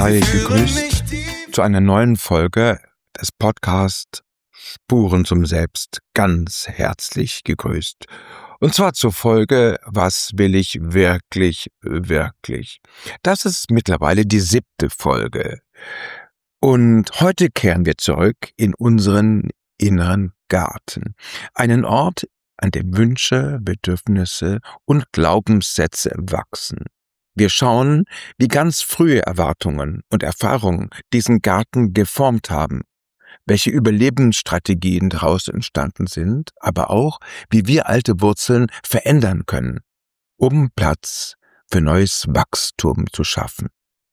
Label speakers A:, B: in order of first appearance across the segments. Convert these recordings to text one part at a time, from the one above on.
A: Sei gegrüßt zu einer neuen Folge des Podcasts Spuren zum Selbst. Ganz herzlich gegrüßt. Und zwar zur Folge Was will ich wirklich, wirklich? Das ist mittlerweile die 7. Folge. Und heute kehren wir zurück in unseren inneren Garten. Einen Ort, an dem Wünsche, Bedürfnisse und Glaubenssätze wachsen. Wir schauen, wie ganz frühe Erwartungen und Erfahrungen diesen Garten geformt haben, welche Überlebensstrategien daraus entstanden sind, aber auch, wie wir alte Wurzeln verändern können, um Platz für neues Wachstum zu schaffen.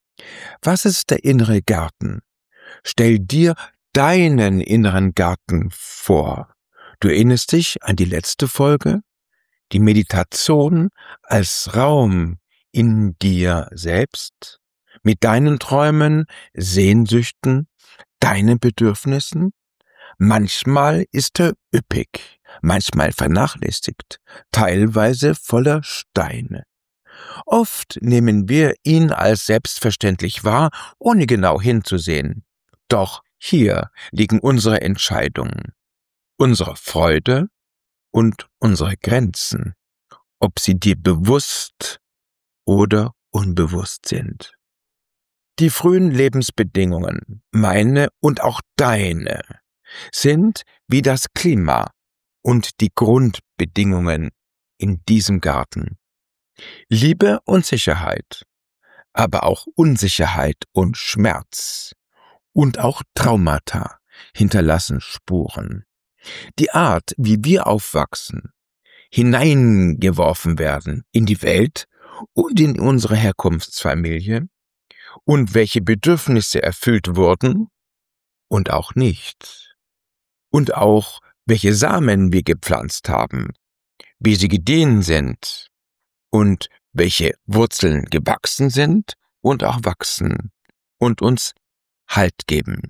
A: Was ist der innere Garten? Stell dir deinen inneren Garten vor. Du erinnerst dich an die letzte Folge? Die Meditation als Raum in dir selbst, mit deinen Träumen, Sehnsüchten, deinen Bedürfnissen? Manchmal ist er üppig, manchmal vernachlässigt, teilweise voller Steine. Oft nehmen wir ihn als selbstverständlich wahr, ohne genau hinzusehen. Doch hier liegen unsere Entscheidungen, unsere Freude und unsere Grenzen, ob sie dir bewusst oder unbewusst sind. Die frühen Lebensbedingungen, meine und auch deine, sind wie das Klima und die Grundbedingungen in diesem Garten. Liebe und Sicherheit, aber auch Unsicherheit und Schmerz und auch Traumata hinterlassen Spuren. Die Art, wie wir aufwachsen, hineingeworfen werden in die Welt und in unsere Herkunftsfamilie und welche Bedürfnisse erfüllt wurden und auch nicht. Und auch welche Samen wir gepflanzt haben, wie sie gedeiht sind und welche Wurzeln gewachsen sind und auch wachsen und uns Halt geben.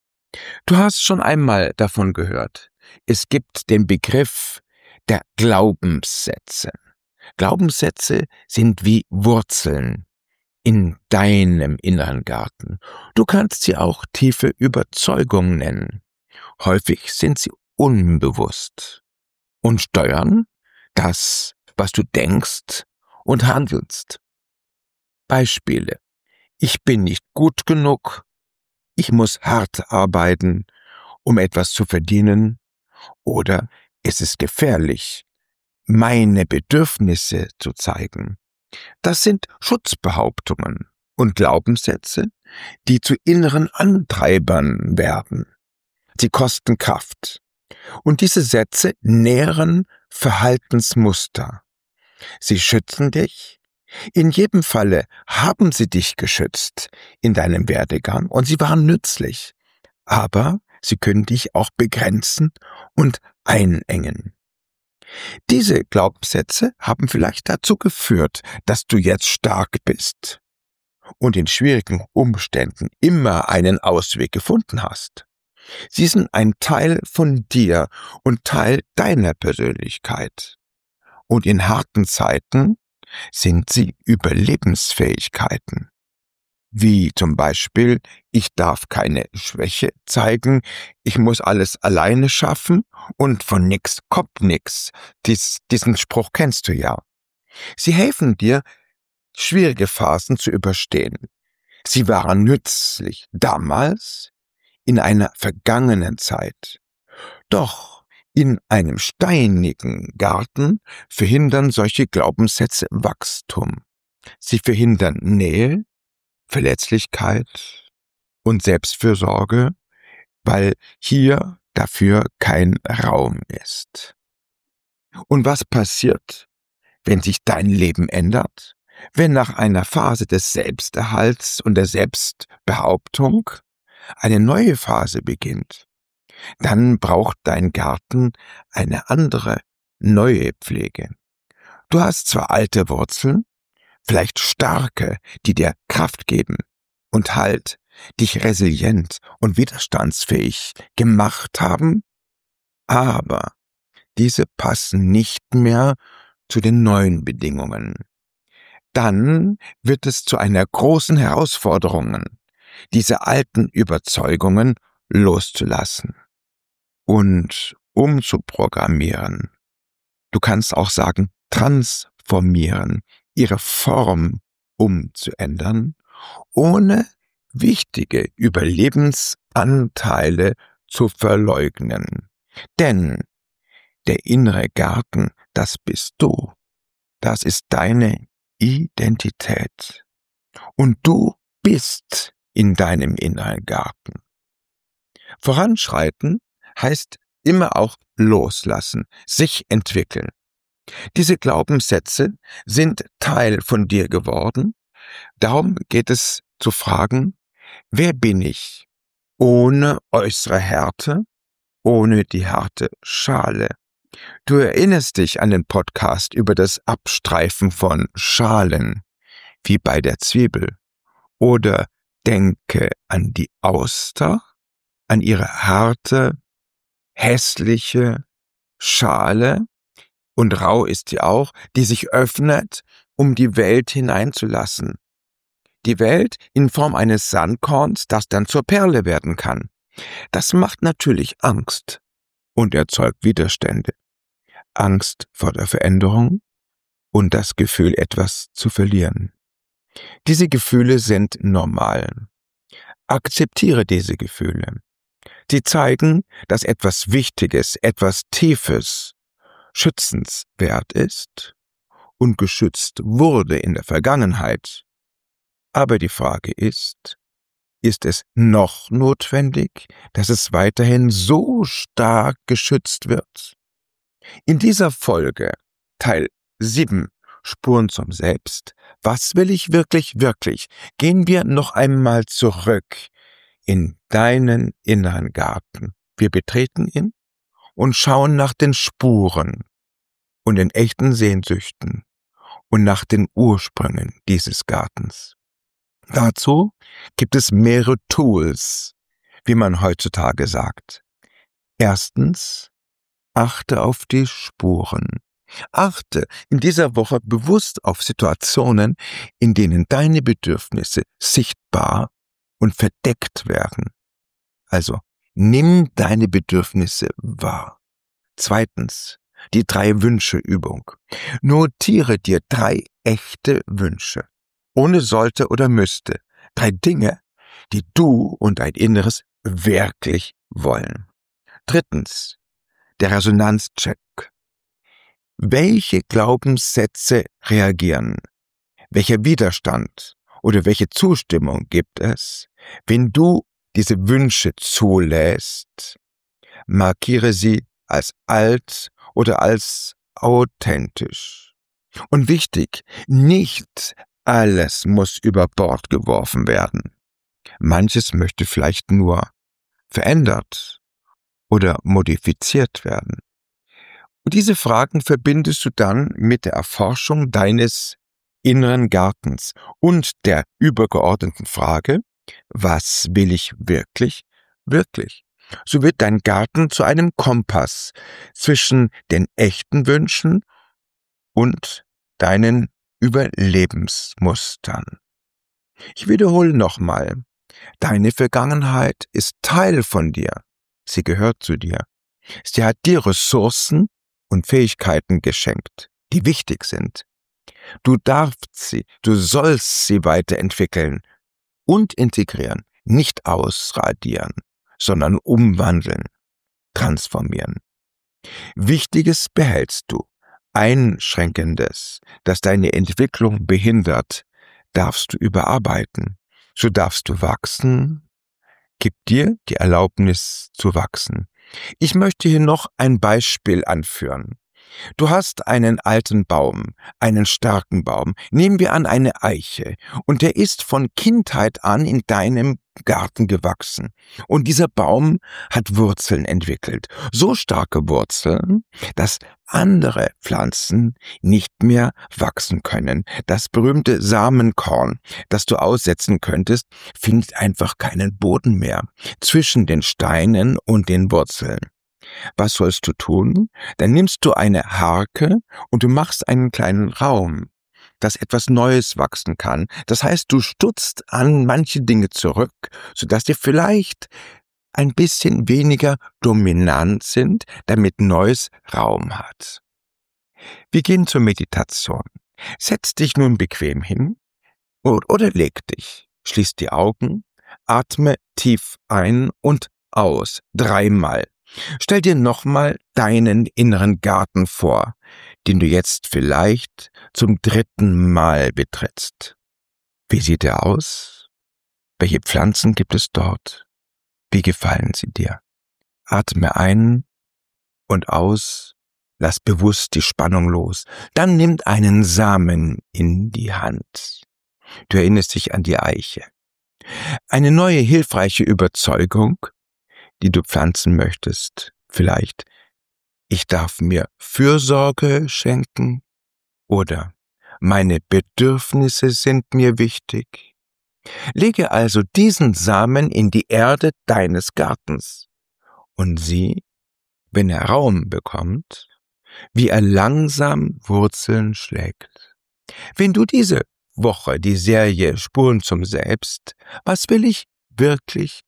A: Du hast schon einmal davon gehört. Es gibt den Begriff der Glaubenssätze. Glaubenssätze sind wie Wurzeln in deinem inneren Garten. Du kannst sie auch tiefe Überzeugungen nennen. Häufig sind sie unbewusst und steuern das, was du denkst und handelst. Beispiele: Ich bin nicht gut genug, ich muss hart arbeiten, um etwas zu verdienen, oder es ist gefährlich, meine Bedürfnisse zu zeigen. Das sind Schutzbehauptungen und Glaubenssätze, die zu inneren Antreibern werden. Sie kosten Kraft. Und diese Sätze nähren Verhaltensmuster. Sie schützen dich. In jedem Falle haben sie dich geschützt in deinem Werdegang und sie waren nützlich. Aber sie können dich auch begrenzen und einengen. Diese Glaubenssätze haben vielleicht dazu geführt, dass du jetzt stark bist und in schwierigen Umständen immer einen Ausweg gefunden hast. Sie sind ein Teil von dir und Teil deiner Persönlichkeit. Und in harten Zeiten sind sie Überlebensfähigkeiten. Wie zum Beispiel, ich darf keine Schwäche zeigen, ich muss alles alleine schaffen und von nix kommt nix. Diesen Spruch kennst du ja. Sie helfen dir, schwierige Phasen zu überstehen. Sie waren nützlich damals, in einer vergangenen Zeit. Doch in einem steinigen Garten verhindern solche Glaubenssätze Wachstum. Sie verhindern Nähe, Verletzlichkeit und Selbstfürsorge, weil hier dafür kein Raum ist. Und was passiert, wenn sich dein Leben ändert? Wenn nach einer Phase des Selbsterhalts und der Selbstbehauptung eine neue Phase beginnt, dann braucht dein Garten eine andere, neue Pflege. Du hast zwar alte Wurzeln, vielleicht starke, die dir Kraft geben und Halt, dich resilient und widerstandsfähig gemacht haben, aber diese passen nicht mehr zu den neuen Bedingungen. Dann wird es zu einer großen Herausforderung, diese alten Überzeugungen loszulassen und umzuprogrammieren. Du kannst auch sagen, transformieren, ihre Form umzuändern, ohne wichtige Überlebensanteile zu verleugnen. Denn der innere Garten, das bist du. Das ist deine Identität. Und du bist in deinem inneren Garten. Voranschreiten heißt immer auch loslassen, sich entwickeln. Diese Glaubenssätze sind Teil von dir geworden. Darum geht es zu fragen, wer bin ich? Ohne äußere Härte, ohne die harte Schale. Du erinnerst dich an den Podcast über das Abstreifen von Schalen, wie bei der Zwiebel. Oder denke an die Auster, an ihre harte, hässliche Schale, und rau ist sie auch, die sich öffnet, um die Welt hineinzulassen. Die Welt in Form eines Sandkorns, das dann zur Perle werden kann. Das macht natürlich Angst und erzeugt Widerstände. Angst vor der Veränderung und das Gefühl, etwas zu verlieren. Diese Gefühle sind normal. Akzeptiere diese Gefühle. Sie zeigen, dass etwas Wichtiges, etwas Tiefes, schützenswert ist und geschützt wurde in der Vergangenheit. Aber die Frage ist es noch notwendig, dass es weiterhin so stark geschützt wird? In dieser Folge, Teil 7, Spuren zum Selbst, was will ich wirklich, gehen wir noch einmal zurück in deinen inneren Garten. Wir betreten ihn und schauen nach den Spuren und den echten Sehnsüchten und nach den Ursprüngen dieses Gartens. Dazu gibt es mehrere Tools, wie man heutzutage sagt. Erstens, achte auf die Spuren. Achte in dieser Woche bewusst auf Situationen, in denen deine Bedürfnisse sichtbar und verdeckt werden. Also, nimm deine Bedürfnisse wahr. Zweitens, die 3-Wünsche-Übung. Notiere dir 3 echte Wünsche. Ohne sollte oder müsste. 3 Dinge, die du und dein Inneres wirklich wollen. Drittens, der Resonanzcheck. Welche Glaubenssätze reagieren? Welcher Widerstand oder welche Zustimmung gibt es, wenn du diese Wünsche zulässt? Markiere sie als alt oder als authentisch. Und wichtig, nicht alles muss über Bord geworfen werden. Manches möchte vielleicht nur verändert oder modifiziert werden. Und diese Fragen verbindest du dann mit der Erforschung deines inneren Gartens und der übergeordneten Frage, was will ich wirklich? So wird dein Garten zu einem Kompass zwischen den echten Wünschen und deinen Überlebensmustern. Ich wiederhole nochmal, deine Vergangenheit ist Teil von dir. Sie gehört zu dir. Sie hat dir Ressourcen und Fähigkeiten geschenkt, die wichtig sind. Du sollst sie weiterentwickeln und integrieren, nicht ausradieren, sondern umwandeln, transformieren. Wichtiges behältst du, Einschränkendes, das deine Entwicklung behindert, darfst du überarbeiten. So darfst du wachsen. Gib dir die Erlaubnis zu wachsen. Ich möchte hier noch ein Beispiel anführen. Du hast einen alten Baum, einen starken Baum, nehmen wir an eine Eiche, und der ist von Kindheit an in deinem Garten gewachsen. Und dieser Baum hat Wurzeln entwickelt, so starke Wurzeln, dass andere Pflanzen nicht mehr wachsen können. Das berühmte Samenkorn, das du aussetzen könntest, findet einfach keinen Boden mehr zwischen den Steinen und den Wurzeln. Was sollst du tun? Dann nimmst du eine Harke und du machst einen kleinen Raum. dass etwas Neues wachsen kann. Das heißt, du stutzt an manche Dinge zurück, sodass die vielleicht ein bisschen weniger dominant sind, damit Neues Raum hat. Wir gehen zur Meditation. Setz dich nun bequem hin oder leg dich. Schließ die Augen, atme tief ein und aus, 3-mal. Stell dir nochmal deinen inneren Garten vor, den du jetzt vielleicht zum 3. Mal betrittst. Wie sieht er aus? Welche Pflanzen gibt es dort? Wie gefallen sie dir? Atme ein und aus, lass bewusst die Spannung los. Dann nimm einen Samen in die Hand. Du erinnerst dich an die Eiche. Eine neue, hilfreiche Überzeugung, die du pflanzen möchtest. Vielleicht, ich darf mir Fürsorge schenken oder meine Bedürfnisse sind mir wichtig. Lege also diesen Samen in die Erde deines Gartens und sieh, wenn er Raum bekommt, wie er langsam Wurzeln schlägt. Wenn du diese Woche die Serie Spuren zum Selbst, was will ich wirklich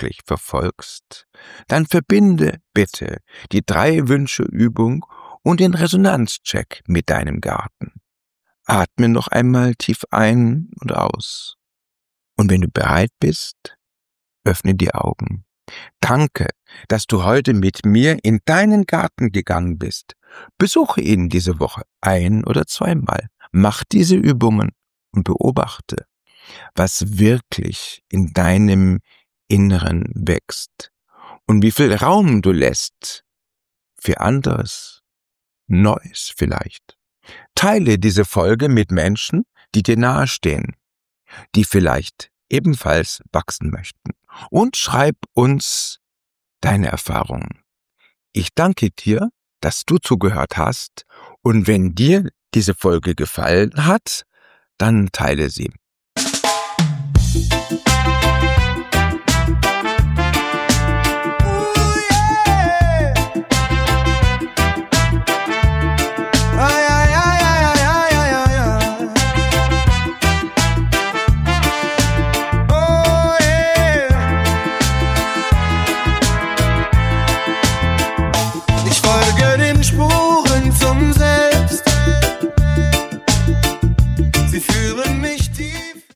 A: verfolgst, dann verbinde bitte die 3-Wünsche-Übung und den Resonanzcheck mit deinem Garten. Atme noch einmal tief ein und aus. Und wenn du bereit bist, öffne die Augen. Danke, dass du heute mit mir in deinen Garten gegangen bist. Besuche ihn diese Woche 1- oder 2-mal. Mach diese Übungen und beobachte, was wirklich in deinem Inneren wächst und wie viel Raum du lässt für anderes, Neues vielleicht. Teile diese Folge mit Menschen, die dir nahestehen, die vielleicht ebenfalls wachsen möchten. Und schreib uns deine Erfahrungen. Ich danke dir, dass du zugehört hast, und wenn dir diese Folge gefallen hat, dann teile sie.